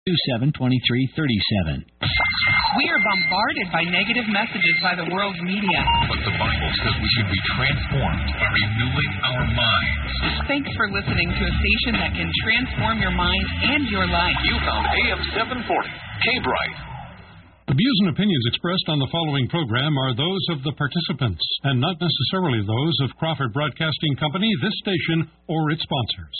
272337. We are bombarded by negative messages by the world's media. But the Bible says we should be transformed by renewing our minds. Thanks for listening to a station that can transform your mind and your life. You found AM 740, K-Bright. The views and opinions expressed on the following program are those of the participants and not necessarily those of Crawford Broadcasting Company, this station, or its sponsors.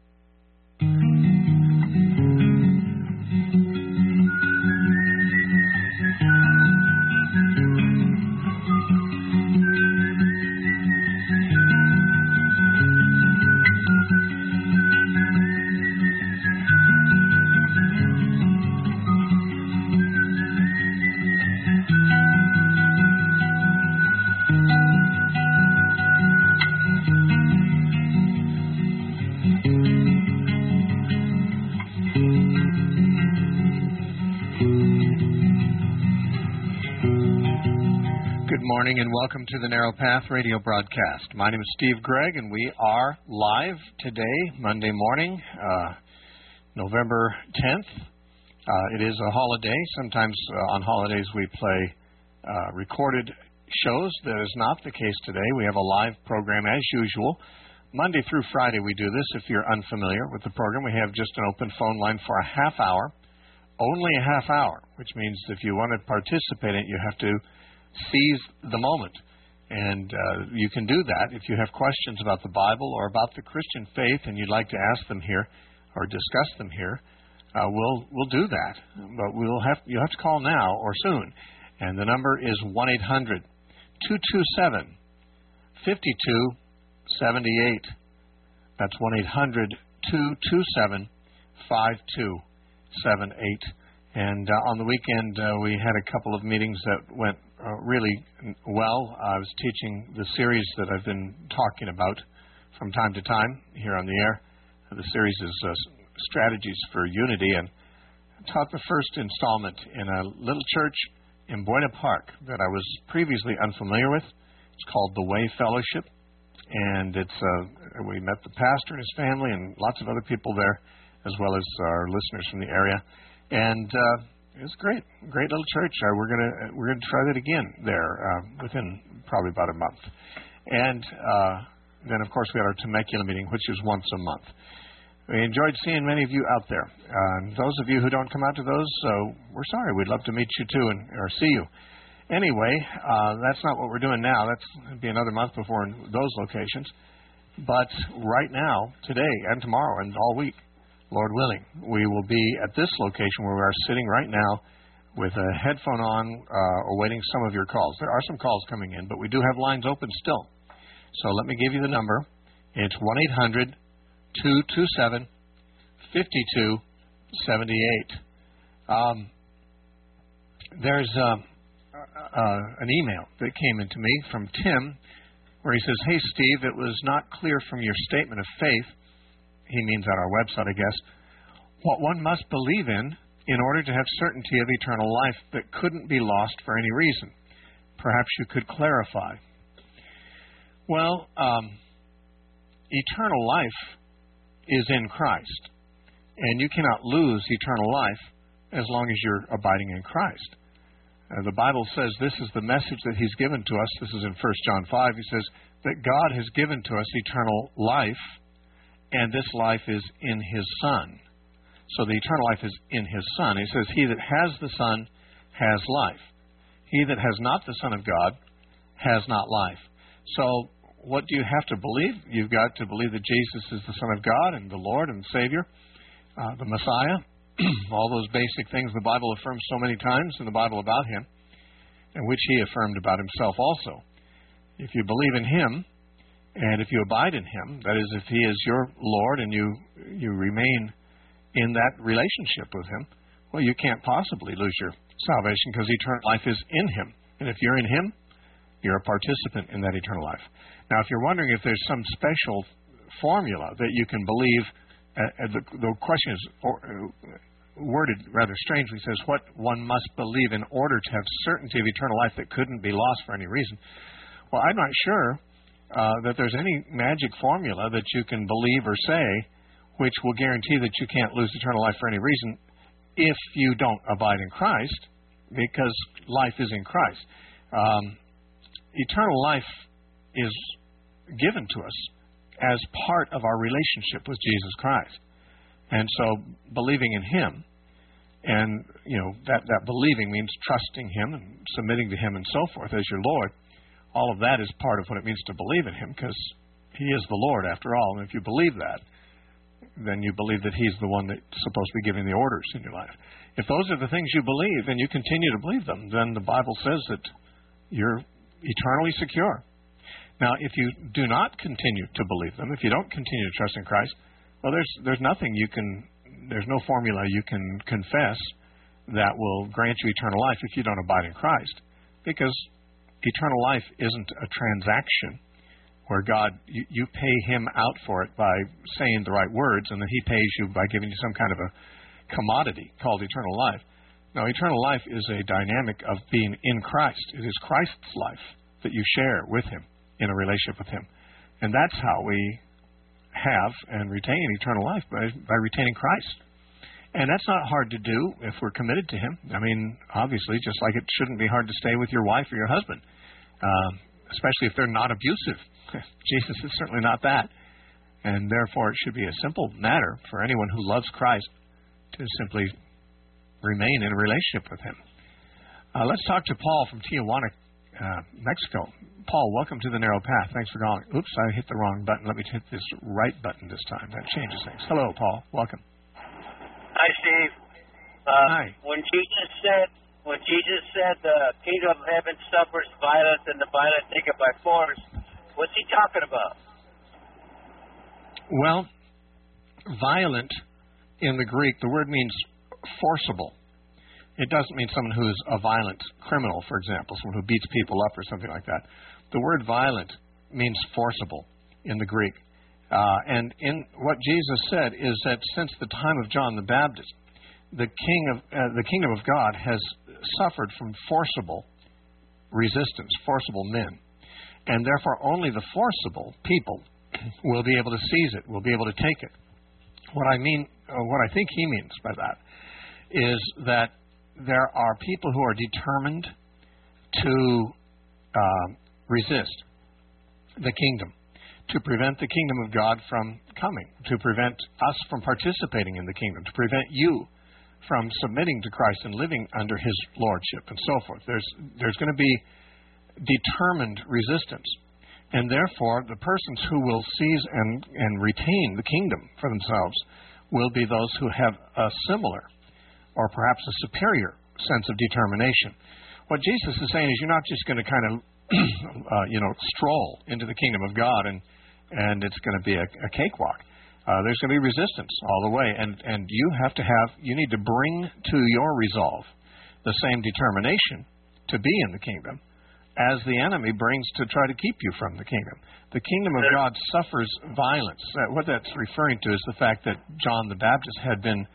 Morning and welcome to the Narrow Path radio broadcast. My name is Steve Gregg and we are live today, Monday morning, November 10th. It is a holiday. Sometimes on holidays we play recorded shows. That is not the case today. We have a live program as usual. Monday through Friday we do this. If you're unfamiliar with the program, we have just an open phone line for a half hour. Only a half hour, which means if you want to participate in it, you have to seize the moment. And you can do that if you have questions about the Bible or about the Christian faith and you'd like to ask them here or discuss them here. We'll do that. But you'll have to call now or soon. And the number is 1-800-227-5278. That's 1-800-227-5278. And on the weekend, we had a couple of meetings that went really well. I was teaching the series that I've been talking about from time to time here on the air. The series is Strategies for Unity, and I taught the first installment in a little church in Buena Park that I was previously unfamiliar with. It's called The Way Fellowship, and we met the pastor and his family and lots of other people there, as well as our listeners from the area. And it was great little church. We're gonna try that again there within probably about a month. And then of course we had our Temecula meeting, which is once a month. We enjoyed seeing many of you out there. Those of you who don't come out to those, we're sorry. We'd love to meet you too or see you. Anyway, that's not what we're doing now. That'll be another month before in those locations. But right now, today and tomorrow and all week, Lord willing, we will be at this location where we are sitting right now with a headphone on, awaiting some of your calls. There are some calls coming in, but we do have lines open still. So let me give you the number. It's 1-800-227-5278. There's an email that came into me from Tim where he says, "Hey, Steve, it was not clear from your statement of faith," he means on our website, I guess, "what one must believe in order to have certainty of eternal life that couldn't be lost for any reason. Perhaps you could clarify." Well, eternal life is in Christ, and you cannot lose eternal life as long as you're abiding in Christ. The Bible says this is the message that He's given to us. This is in 1 John 5. He says that God has given to us eternal life, and this life is in His Son. So the eternal life is in His Son. He says, "He that has the Son has life. He that has not the Son of God has not life." So what do you have to believe? You've got to believe that Jesus is the Son of God and the Lord and Savior, the Messiah. All those basic things the Bible affirms so many times in the Bible about Him, and which He affirmed about Himself also. If you believe in Him, and if you abide in Him, that is, if He is your Lord and you remain in that relationship with Him, well, you can't possibly lose your salvation because eternal life is in Him. And if you're in Him, you're a participant in that eternal life. Now, if you're wondering if there's some special formula that you can believe, the question is worded rather strangely. It says, what one must believe in order to have certainty of eternal life that couldn't be lost for any reason. Well, I'm not sure that there's any magic formula that you can believe or say which will guarantee that you can't lose eternal life for any reason if you don't abide in Christ, because life is in Christ. Eternal life is given to us as part of our relationship with Jesus Christ. And so believing in Him, and that believing means trusting Him and submitting to Him and so forth as your Lord. All of that is part of what it means to believe in Him, because He is the Lord after all. And if you believe that, then you believe that He's the one that's supposed to be giving the orders in your life. If those are the things you believe and you continue to believe them, then the Bible says that you're eternally secure. Now, if you do not continue to believe them, if you don't continue to trust in Christ, well, there's no formula you can confess that will grant you eternal life if you don't abide in Christ. Because eternal life isn't a transaction where God, you pay Him out for it by saying the right words, and then He pays you by giving you some kind of a commodity called eternal life. Now, eternal life is a dynamic of being in Christ. It is Christ's life that you share with Him in a relationship with Him. And that's how we have and retain eternal life, by retaining Christ. And that's not hard to do if we're committed to Him. I mean, obviously, just like it shouldn't be hard to stay with your wife or your husband, especially if they're not abusive. Jesus is certainly not that. And therefore, it should be a simple matter for anyone who loves Christ to simply remain in a relationship with Him. Let's talk to Paul from Tijuana, Mexico. Paul, welcome to the Narrow Path. Thanks for calling. Oops, I hit the wrong button. Let me hit this right button this time. That changes things. Hello, Paul. Welcome. Hi, Steve. Hi. When Jesus said the kingdom of heaven suffers violence and the violent take it by force, what's He talking about? Well, violent in the Greek, the word means forcible. It doesn't mean someone who is a violent criminal, for example, someone who beats people up or something like that. The word violent means forcible in the Greek. And in what Jesus said is that since the time of John the Baptist, the kingdom of God has suffered from forcible resistance, forcible men. And therefore only the forcible people will be able to seize it, will be able to take it. What I think he means by that is that there are people who are determined to resist the kingdom, to prevent the kingdom of God from coming, to prevent us from participating in the kingdom, to prevent you from submitting to Christ and living under His lordship and so forth. There's going to be determined resistance. And therefore, the persons who will seize and retain the kingdom for themselves will be those who have a similar or perhaps a superior sense of determination. What Jesus is saying is you're not just going to kind of, stroll into the kingdom of God and it's going to be a cakewalk. There's going to be resistance all the way. And you need to bring to your resolve the same determination to be in the kingdom as the enemy brings to try to keep you from the kingdom. The kingdom of God suffers violence. What that's referring to is the fact that John the Baptist had been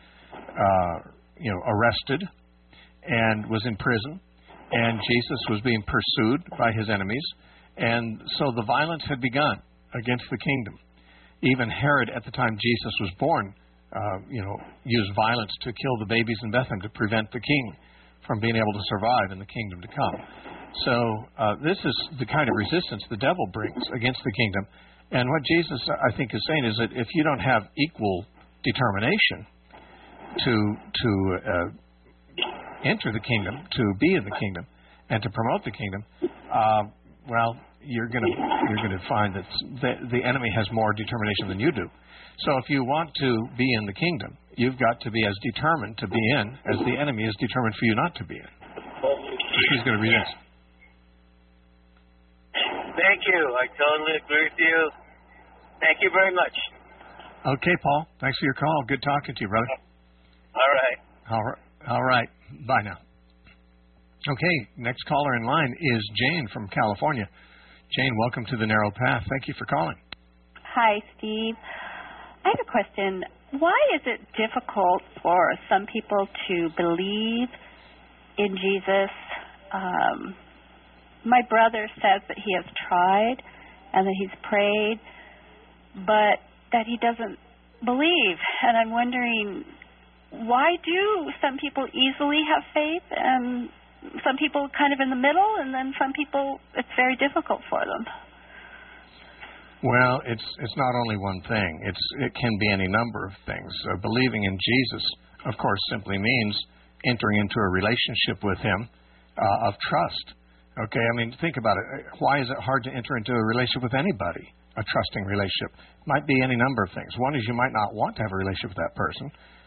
arrested and was in prison, and Jesus was being pursued by his enemies, and so the violence had begun against the kingdom. Even Herod, at the time Jesus was born, used violence to kill the babies in Bethlehem to prevent the king from being able to survive in the kingdom to come. So this is the kind of resistance the devil brings against the kingdom. And what Jesus, I think, is saying is that if you don't have equal determination to enter the kingdom, to be in the kingdom, and to promote the kingdom, you're going to find that the enemy has more determination than you do. So if you want to be in the kingdom, you've got to be as determined to be in as the enemy is determined for you not to be in. He's going to resist. Thank you. I totally agree with you. Thank you very much. Okay, Paul. Thanks for your call. Good talking to you, brother. All right. Bye now. Okay, next caller in line is Jane from California. Jane, welcome to the Narrow Path. Thank you for calling. Hi, Steve. I have a question. Why is it difficult for some people to believe in Jesus? My brother says that he has tried and that he's prayed, but that he doesn't believe. And I'm wondering, why do some people easily have faith and some people kind of in the middle, and then some people it's very difficult for them? Well, it's not only one thing. It can be any number of things. Believing in Jesus, of course, simply means entering into a relationship with Him of trust. Okay, I mean, think about it. Why is it hard to enter into a relationship with anybody, a trusting relationship? It might be any number of things. One is you might not want to have a relationship with that person,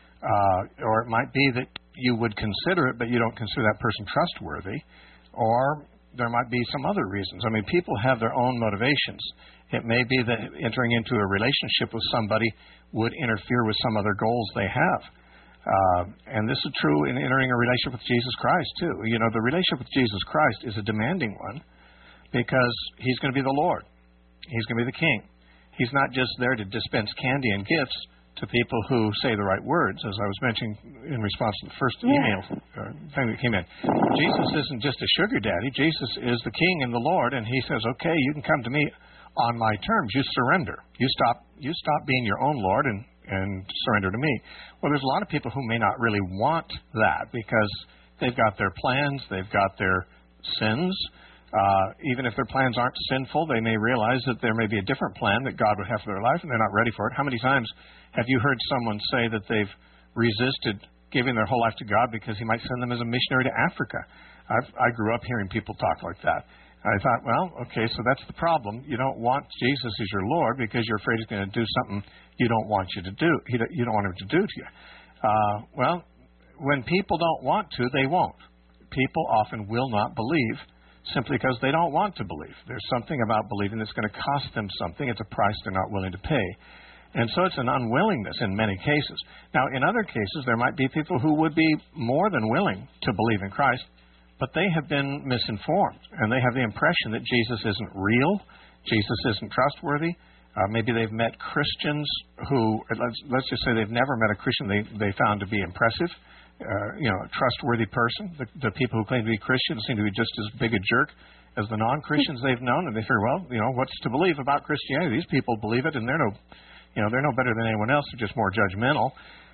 or it might be that you would consider it, but you don't consider that person trustworthy, or there might be some other reasons. I mean, people have their own motivations. It may be that entering into a relationship with somebody would interfere with some other goals they have. And this is true in entering a relationship with Jesus Christ, too. You know, the relationship with Jesus Christ is a demanding one because He's going to be the Lord. He's going to be the King. He's not just there to dispense candy and gifts to people who say the right words, as I was mentioning in response to the first email thing that came in. Jesus isn't just a sugar daddy. Jesus is the King and the Lord, and He says, okay, you can come to me on my terms. You surrender. You stop being your own Lord and surrender to me. Well, there's a lot of people who may not really want that because they've got their plans, they've got their sins. Even if their plans aren't sinful, they may realize that there may be a different plan that God would have for their life, and they're not ready for it. How many times have you heard someone say that they've resisted giving their whole life to God because He might send them as a missionary to Africa? I grew up hearing people talk like that. I thought, well, okay, so that's the problem. You don't want Jesus as your Lord because you're afraid He's going to do something you don't want you to do. You don't want Him to do to you. Well, when people don't want to, they won't. People often will not believe simply because they don't want to believe. There's something about believing that's going to cost them something. It's a price they're not willing to pay. And so it's an unwillingness in many cases. Now, in other cases, there might be people who would be more than willing to believe in Christ, but they have been misinformed, and they have the impression that Jesus isn't real, Jesus isn't trustworthy. Maybe they've met Christians who, let's just say they've never met a Christian they found to be impressive, a trustworthy person. The people who claim to be Christians seem to be just as big a jerk as the non-Christians they've known, and they figure, well, what's to believe about Christianity? These people believe it, and they're no better than anyone else. They're just more judgmental.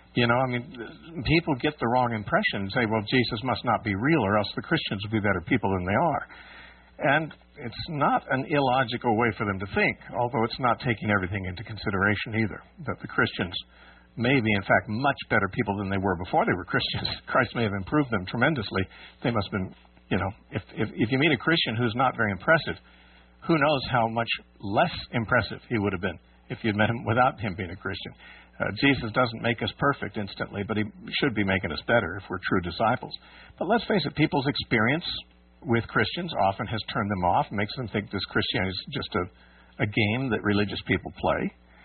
People get the wrong impression and say, well, Jesus must not be real, or else the Christians will be better people than they are. And it's not an illogical way for them to think, although it's not taking everything into consideration either, that the Christians may be, in fact, much better people than they were before they were Christians. Christ may have improved them tremendously. They must have been, if you meet a Christian who's not very impressive, who knows how much less impressive he would have been if you'd met him without him being a Christian. Jesus doesn't make us perfect instantly, but He should be making us better if we're true disciples. But let's face it, people's experience with Christians often has turned them off, makes them think this Christianity is just a game that religious people play.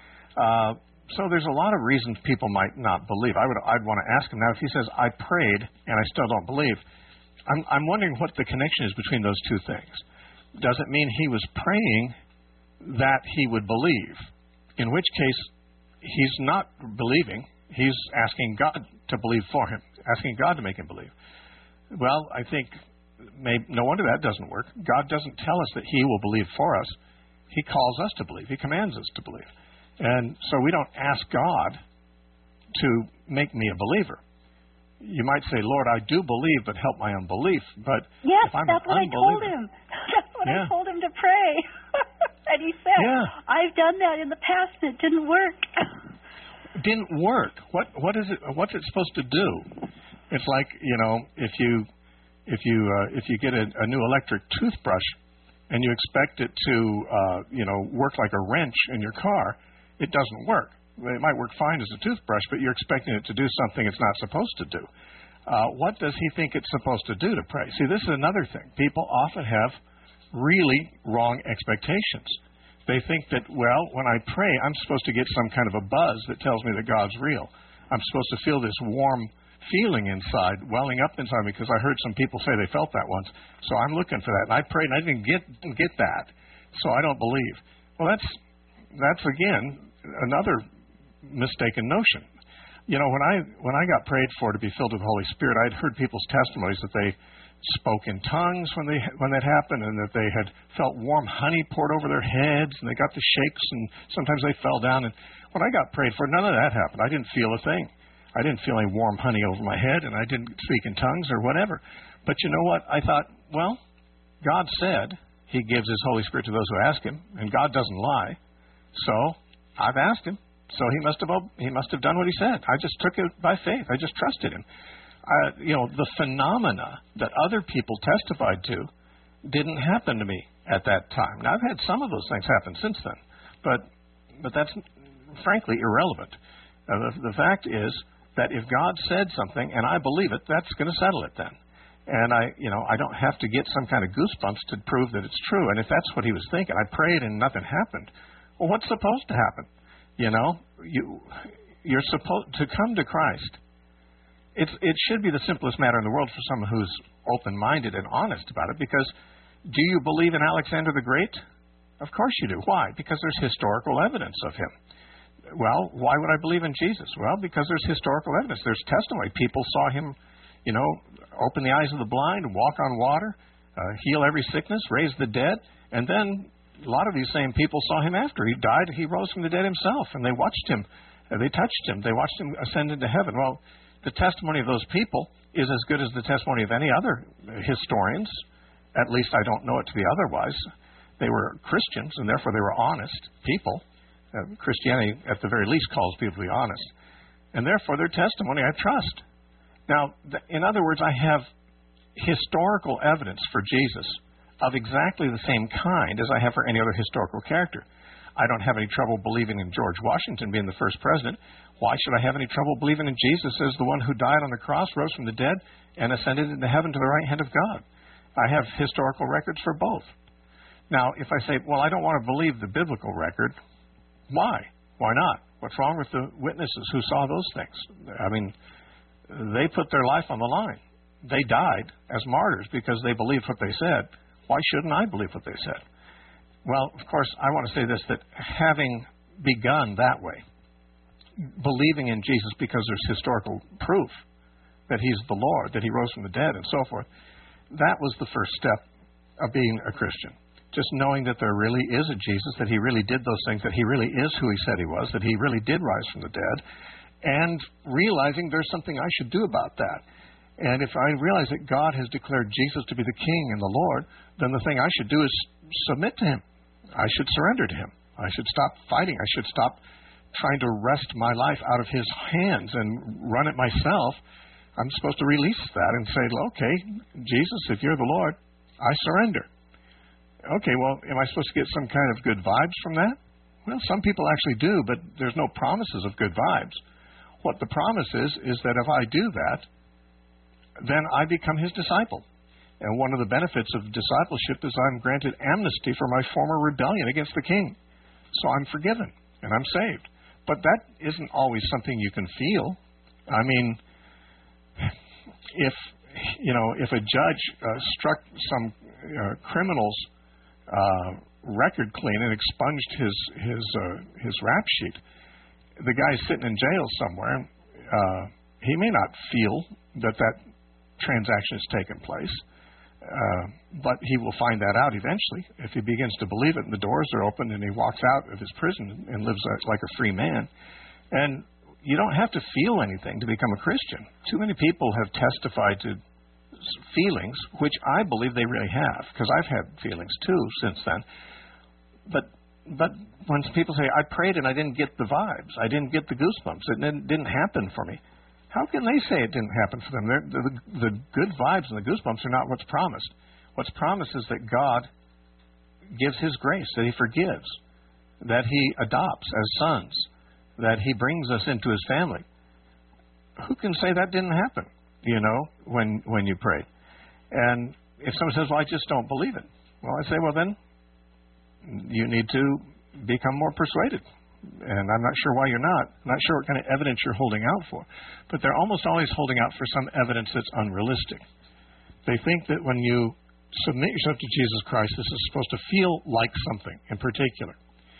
So there's a lot of reasons people might not believe. I'd want to ask him now, if he says, I prayed and I still don't believe, I'm wondering what the connection is between those two things. Does it mean he was praying that he would believe? In which case, he's not believing. He's asking God to believe for him, asking God to make him believe. Well, I think no wonder that doesn't work. God doesn't tell us that He will believe for us. He calls us to believe. He commands us to believe. And so we don't ask God to make me a believer. You might say, Lord, I do believe, but help my unbelief. But yes, if I'm that's what I told him. That's what I told him to pray. And he said, I've done that in the past and it didn't work. Didn't work. What is it? What's it supposed to do? It's like, if you get a new electric toothbrush and you expect it to work like a wrench in your car, it doesn't work. It might work fine as a toothbrush, but you're expecting it to do something it's not supposed to do. What does he think it's supposed to do to pray? See, this is another thing. People often have really wrong expectations. They think that, well, when I pray, I'm supposed to get some kind of a buzz that tells me that God's real. I'm supposed to feel this warm feeling inside, welling up inside me, because I heard some people say they felt that once. So I'm looking for that. And I prayed and I didn't get that. So I don't believe. Well, that's again another mistaken notion. When I got prayed for to be filled with the Holy Spirit, I'd heard people's testimonies that they spoke in tongues when that happened, and that they had felt warm honey poured over their heads, and they got the shakes, and sometimes they fell down. And when I got prayed for, none of that happened. I didn't feel a thing. I didn't feel any warm honey over my head, and I didn't speak in tongues or whatever. But you know what? I thought, well, God said He gives His Holy Spirit to those who ask Him, and God doesn't lie. So I've asked Him. So He must have done what He said. I just took it by faith. I just trusted Him. The phenomena that other people testified to didn't happen to me at that time. Now, I've had some of those things happen since then, but that's frankly irrelevant. The fact is that if God said something and I believe it, that's going to settle it then. And I don't have to get some kind of goosebumps to prove that it's true. And if that's what He was thinking, I prayed and nothing happened. Well, what's supposed to happen? You're supposed to come to Christ. It should be the simplest matter in the world for someone who's open-minded and honest about it, because do you believe in Alexander the Great? Of course you do. Why? Because there's historical evidence of him. Well, why would I believe in Jesus? Well, because there's historical evidence. There's testimony. People saw him, open the eyes of the blind, walk on water, heal every sickness, raise the dead, and then a lot of these same people saw him after he died. He rose from the dead himself, and they watched him. They touched him. They watched him ascend into heaven. Well, the testimony of those people is as good as the testimony of any other historians. At least I don't know it to be otherwise. They were Christians, and therefore they were honest people. Christianity, at the very least, calls people to be honest. And therefore their testimony I trust. Now, in other words, I have historical evidence for Jesus of exactly the same kind as I have for any other historical character. I don't have any trouble believing in George Washington being the first president. Why should I have any trouble believing in Jesus as the one who died on the cross, rose from the dead, and ascended into heaven to the right hand of God? I have historical records for both. Now, if I say, well, I don't want to believe the biblical record, why? Why not? What's wrong with the witnesses who saw those things? I mean, they put their life on the line. They died as martyrs because they believed what they said. Why shouldn't I believe what they said? Well, of course, I want to say this, that having begun that way, believing in Jesus because there's historical proof that He's the Lord, that He rose from the dead, and so forth, that was the first step of being a Christian. Just knowing that there really is a Jesus, that He really did those things, that He really is who He said He was, that He really did rise from the dead, and realizing there's something I should do about that. And if I realize that God has declared Jesus to be the King and the Lord, then the thing I should do is submit to Him. I should surrender to Him. I should stop fighting. I should stop trying to wrest my life out of His hands and run it myself. I'm supposed to release that and say, okay, Jesus, if you're the Lord, I surrender. Okay, well, am I supposed to get some kind of good vibes from that? Well, some people actually do, but there's no promises of good vibes. What the promise is that if I do that, then I become His disciple. And one of the benefits of discipleship is I'm granted amnesty for my former rebellion against the King. So I'm forgiven and I'm saved. But that isn't always something you can feel. I mean, if a judge struck some criminal's record clean and expunged his rap sheet, the guy's sitting in jail somewhere. He may not feel that transaction has taken place, but he will find that out eventually if he begins to believe it and the doors are open and he walks out of his prison and lives like a free man. And you don't have to feel anything to become a Christian. Too many people have testified to feelings, which I believe they really have, because I've had feelings too since then. But when people say, I prayed and I didn't get the vibes, I didn't get the goosebumps, it didn't happen for me, how can they say it didn't happen for them? The good vibes and the goosebumps are not what's promised. What's promised is that God gives His grace, that He forgives, that He adopts as sons, that He brings us into His family. Who can say that didn't happen, when you prayed? And if someone says, well, I just don't believe it. Well, I say, well, then you need to become more persuaded. And I'm not sure why you're not. I'm not sure what kind of evidence you're holding out for. But they're almost always holding out for some evidence that's unrealistic. They think that when you submit yourself to Jesus Christ, this is supposed to feel like something in particular.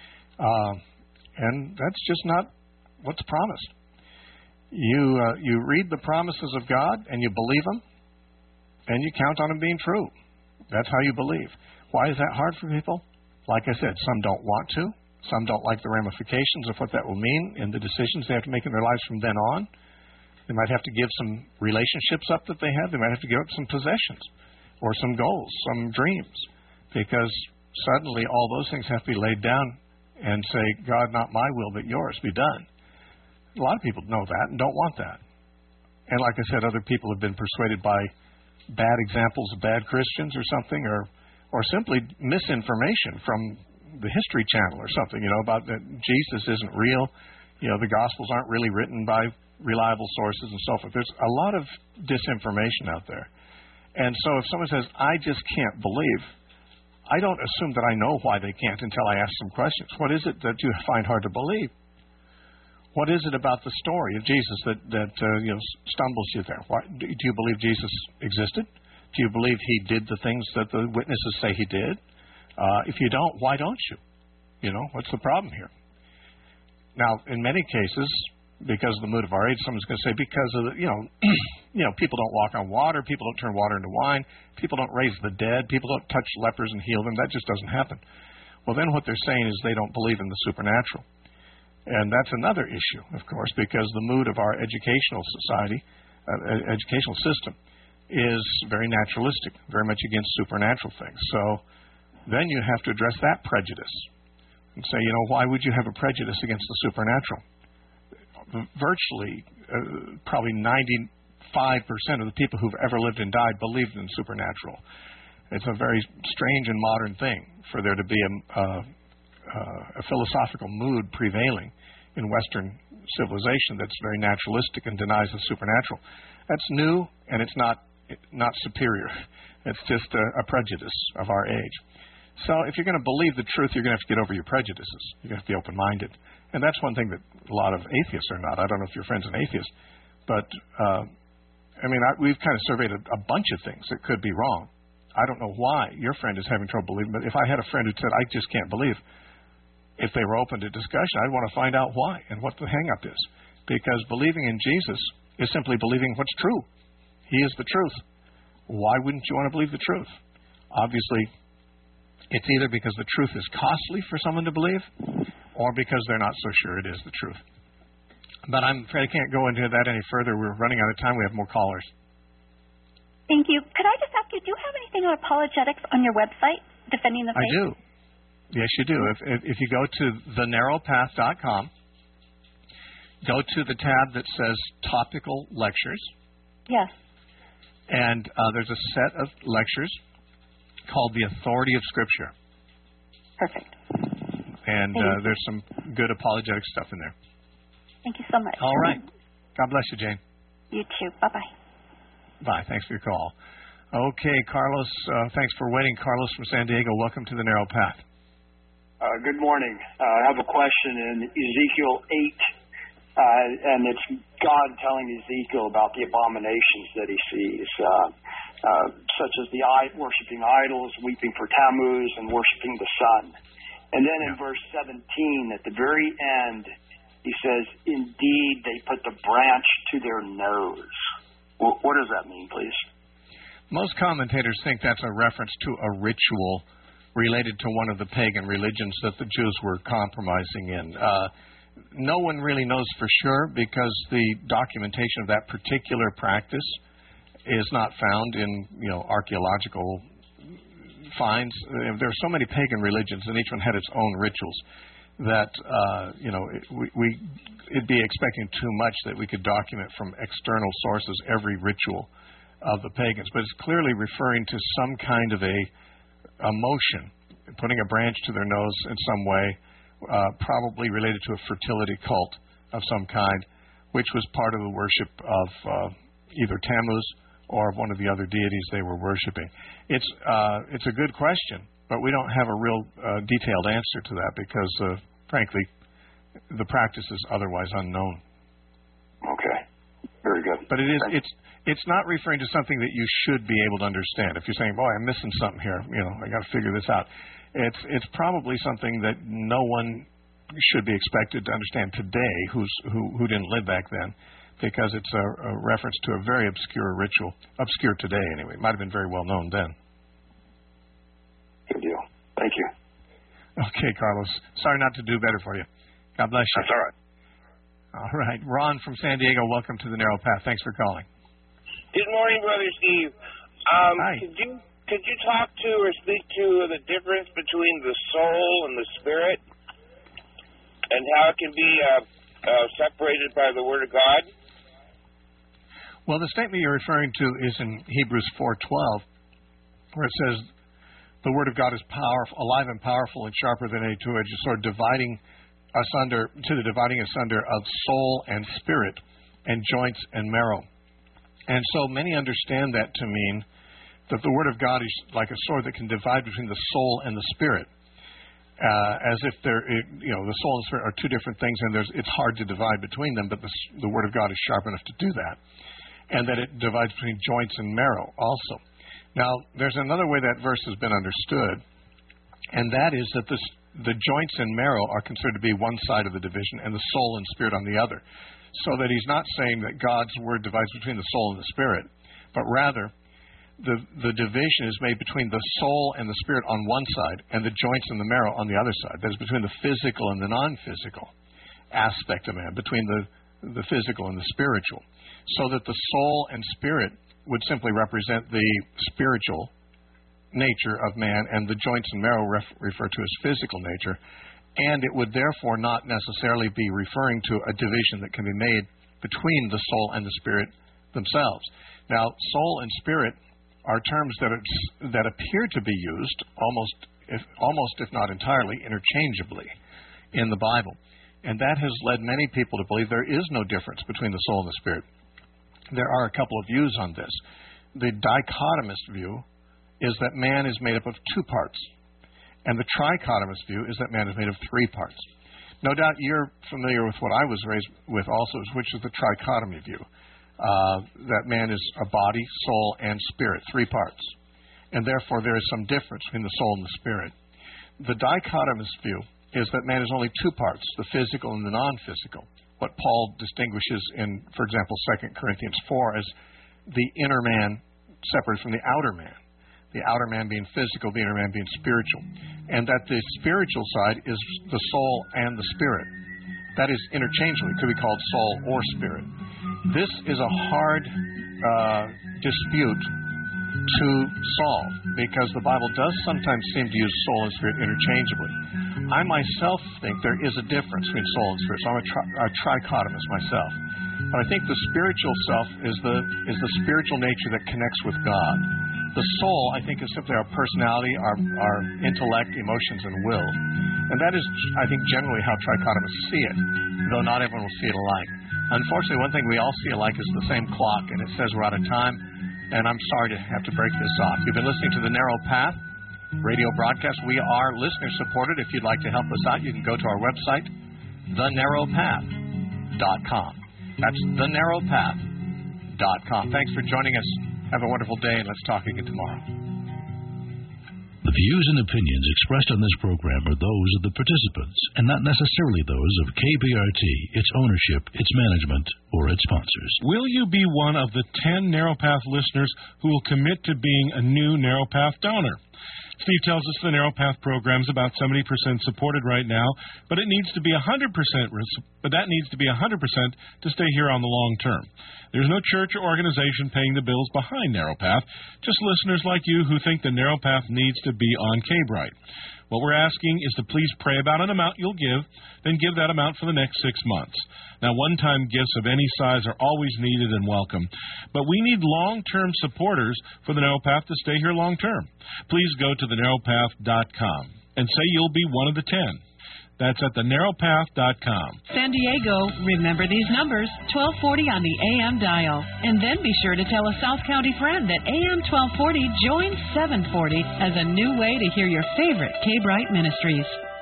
And that's just not what's promised. You read the promises of God and you believe them, and you count on them being true. That's how you believe. Why is that hard for people? Like I said, some don't want to. Some don't like the ramifications of what that will mean in the decisions they have to make in their lives from then on. They might have to give some relationships up that they have. They might have to give up some possessions or some goals, some dreams, because suddenly all those things have to be laid down and say, God, not my will, but yours be done. A lot of people know that and don't want that. And like I said, other people have been persuaded by bad examples of bad Christians or something, or simply misinformation from the History Channel or something, about that Jesus isn't real. The Gospels aren't really written by reliable sources and so forth. There's a lot of disinformation out there. And so if someone says, I just can't believe, I don't assume that I know why they can't until I ask some questions. What is it that you find hard to believe? What is it about the story of Jesus that stumbles you there? Do you believe Jesus existed? Do you believe he did the things that the witnesses say he did? If you don't, why don't you? What's the problem here? Now, in many cases, because of the mood of our age, someone's going to say because of people don't walk on water, people don't turn water into wine, people don't raise the dead, people don't touch lepers and heal them. That just doesn't happen. Well, then what they're saying is they don't believe in the supernatural. And that's another issue, of course, because the mood of our educational society, educational system, is very naturalistic, very much against supernatural things. So then you have to address that prejudice and say, why would you have a prejudice against the supernatural? Virtually, probably 95% of the people who've ever lived and died believed in supernatural. It's a very strange and modern thing for there to be a philosophical mood prevailing in Western civilization that's very naturalistic and denies the supernatural. That's new, and it's not superior. It's just a prejudice of our age. So if you're going to believe the truth, you're going to have to get over your prejudices. You're going to have to be open-minded. And that's one thing that a lot of atheists are not. I don't know if your friend's an atheist, but we've kind of surveyed a bunch of things that could be wrong. I don't know why your friend is having trouble believing, but if I had a friend who said, I just can't believe, if they were open to discussion, I'd want to find out why and what the hang-up is. Because believing in Jesus is simply believing what's true. He is the truth. Why wouldn't you want to believe the truth? Obviously, it's either because the truth is costly for someone to believe or because they're not so sure it is the truth. But I'm afraid I can't go into that any further. We're running out of time. We have more callers. Thank you. Could I just ask you, do you have anything on apologetics on your website, Defending the Faith? I do. Yes, you do. If you go to thenarrowpath.com, go to the tab that says Topical Lectures. Yes. And there's a set of lectures called The Authority of Scripture. Perfect. And there's some good apologetic stuff in there. Thank you so much. All right. God bless you, Jane. You too. Bye-bye. Bye. Thanks for your call. Okay, Carlos, thanks for waiting. Carlos from San Diego, welcome to the Narrow Path. Good morning. I have a question in Ezekiel 8, and it's God telling Ezekiel about the abominations that he sees, such as the worshiping idols, weeping for Tammuz, and worshiping the sun. And then in verse 17, at the very end, he says, indeed, they put the branch to their nose. What does that mean, please? Most commentators think that's a reference to a ritual related to one of the pagan religions that the Jews were compromising in. No one really knows for sure because the documentation of that particular practice is not found in archaeological finds. There are so many pagan religions, and each one had its own rituals that it'd be expecting too much that we could document from external sources every ritual of the pagans. But it's clearly referring to some kind of a motion, putting a branch to their nose in some way, probably related to a fertility cult of some kind, which was part of the worship of either Tammuz or of one of the other deities they were worshiping. It's a good question, but we don't have a real detailed answer to that because, frankly, the practice is otherwise unknown. Okay, very good. But it's not referring to something that you should be able to understand. If you're saying, boy, I'm missing something here, I got to figure this out. It's probably something that no one should be expected to understand today who didn't live back then, because it's a reference to a very obscure ritual. Obscure today, anyway. It might have been very well known then. Good deal. Thank you. Okay, Carlos. Sorry not to do better for you. God bless you. That's all right. All right. Ron from San Diego, welcome to the Narrow Path. Thanks for calling. Good morning, Brother Steve. Hi. Could you talk to or speak to the difference between the soul and the spirit and how it can be separated by the Word of God? Well, the statement you're referring to is in Hebrews 4:12, where it says, the Word of God is powerful, alive and powerful and sharper than any two-edged sword, dividing asunder of soul and spirit and joints and marrow. And so many understand that to mean that the Word of God is like a sword that can divide between the soul and the spirit, as if the soul and the spirit are two different things, and it's hard to divide between them, but the Word of God is sharp enough to do that, and that it divides between joints and marrow also. Now, there's another way that verse has been understood, and that is that the joints and marrow are considered to be one side of the division and the soul and spirit on the other. So that he's not saying that God's Word divides between the soul and the spirit, but rather the division is made between the soul and the spirit on one side and the joints and the marrow on the other side. That is between the physical and the non-physical aspect of man, between the physical and the spiritual. So that the soul and spirit would simply represent the spiritual nature of man, and the joints and marrow refer to his physical nature, and it would therefore not necessarily be referring to a division that can be made between the soul and the spirit themselves. Now, soul and spirit are terms that appear to be used almost if not entirely interchangeably in the Bible, and that has led many people to believe there is no difference between the soul and the spirit. There are a couple of views on this. The dichotomist view is that man is made up of two parts, and the trichotomist view is that man is made of three parts. No doubt you're familiar with what I was raised with also, which is the trichotomy view, that man is a body, soul, and spirit, three parts, and therefore there is some difference between the soul and the spirit. The dichotomist view is that man is only two parts, the physical and the non-physical, what Paul distinguishes in, for example, 2 Corinthians 4 as the inner man separated from the outer man. The outer man being physical, the inner man being spiritual. And that the spiritual side is the soul and the spirit. That is interchangeably, it could be called soul or spirit. This is a hard dispute to solve, because the Bible does sometimes seem to use soul and spirit interchangeably. I myself think there is a difference between soul and spirit, so I'm a trichotomist myself. But I think the spiritual self is the spiritual nature that connects with God. The soul, I think, is simply our personality, our intellect, emotions, and will. And that is, I think, generally how trichotomists see it, though not everyone will see it alike. Unfortunately, one thing we all see alike is the same clock, and it says we're out of time, and I'm sorry to have to break this off. You've been listening to The Narrow Path radio broadcast. We are listener-supported. If you'd like to help us out, you can go to our website, thenarrowpath.com. That's thenarrowpath.com. Thanks for joining us. Have a wonderful day, and let's talk again tomorrow. The views and opinions expressed on this program are those of the participants, and not necessarily those of KBRT, its ownership, its management, or its sponsors. Will you be one of the 10 Narrow Path listeners who will commit to being a new Narrow Path donor? Steve tells us the Narrow Path program is about 70% supported right now, but it needs to be 100%. But that needs to be 100% to stay here on the long term. There's no church or organization paying the bills behind Narrow Path, just listeners like you who think the Narrow Path needs to be on K-Bright. What we're asking is to please pray about an amount you'll give, then give that amount for the next 6 months. Now, one-time gifts of any size are always needed and welcome, but we need long-term supporters for the Narrow Path to stay here long-term. Please go to thenarrowpath.com and say you'll be one of the 10. That's at thenarrowpath.com. San Diego, remember these numbers, 1240 on the AM dial. And then be sure to tell a South County friend that AM 1240 joins 740 as a new way to hear your favorite K-Bright ministries.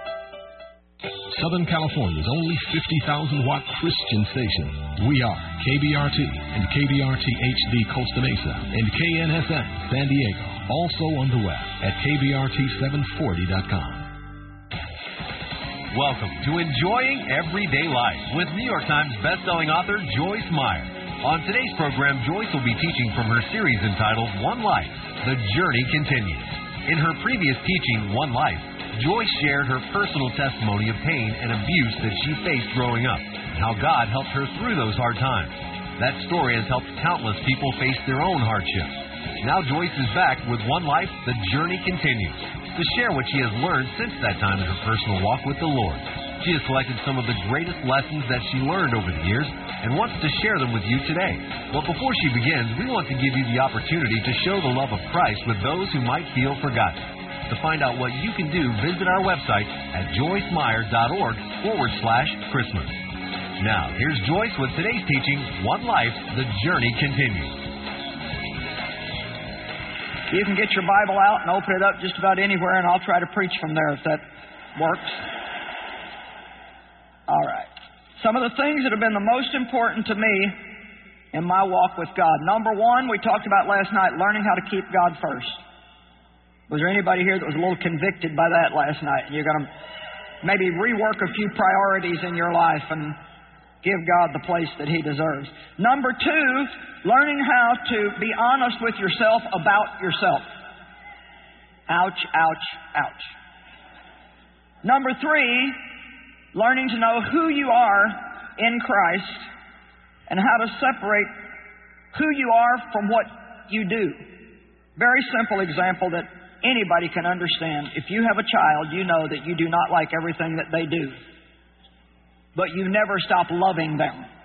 Southern California's only 50,000-watt Christian station. We are KBRT and KBRT HD Costa Mesa and KNSN San Diego. Also on the web at KBRT740.com. Welcome to Enjoying Everyday Life with New York Times bestselling author Joyce Meyer. On today's program, Joyce will be teaching from her series entitled One Life, The Journey Continues. In her previous teaching, One Life, Joyce shared her personal testimony of pain and abuse that she faced growing up. and how God helped her through those hard times. That story has helped countless people face their own hardships. Now Joyce is back with One Life, The Journey Continues, to share what she has learned since that time in her personal walk with the Lord. She has collected some of the greatest lessons that she learned over the years and wants to share them with you today. But before she begins, we want to give you the opportunity to show the love of Christ with those who might feel forgotten. To find out what you can do, visit our website at joycemeyer.org/Christmas. Now, here's Joyce with today's teaching, One Life, The Journey Continues. You can get your Bible out and open it up just about anywhere, and I'll try to preach from there if that works. All right. Some of the things that have been the most important to me in my walk with God. Number one, we talked about last night, learning how to keep God first. Was there anybody here that was a little convicted by that last night? And you're going to maybe rework a few priorities in your life and give God the place that He deserves. Number two, learning how to be honest with yourself about yourself. Ouch, ouch, ouch. Number three, learning to know who you are in Christ and how to separate who you are from what you do. Very simple example that anybody can understand. If you have a child, you know that you do not like everything that they do. But you never stop loving them.